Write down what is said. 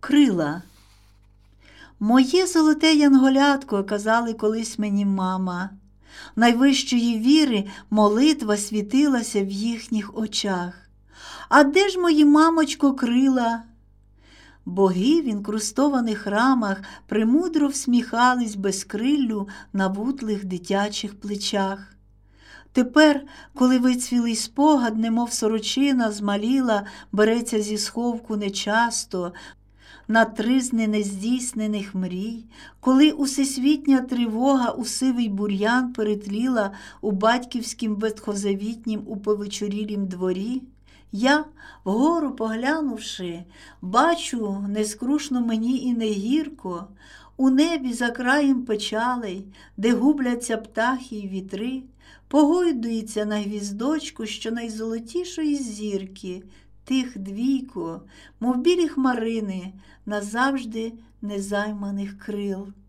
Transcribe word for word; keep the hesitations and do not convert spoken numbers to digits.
Крила. Моє золоте янголятко, казали колись мені мама. Найвищої віри молитва світилася в їхніх очах. А де ж мої, мамочко, крила? Боги в інкрустованих рамах премудро всміхались безкриллю на вутлих дитячих плечах. Тепер, коли вицвілий спогад, немов сорочина змаліла, береться зі сховку нечасто, на тризни нездійснених мрій, коли усесвітня тривога у сивий бур'ян перетліла у батьківськім ветхозавітнім у повечорілім дворі, я, вгору поглянувши, бачу, нескрушно мені і не гірко, у небі за краєм печалей, де губляться птахи й вітри, погойдується на гвіздочку, що найзолотішої зірки, тих двійко, мов білі хмарини, назавжди незайманих крил.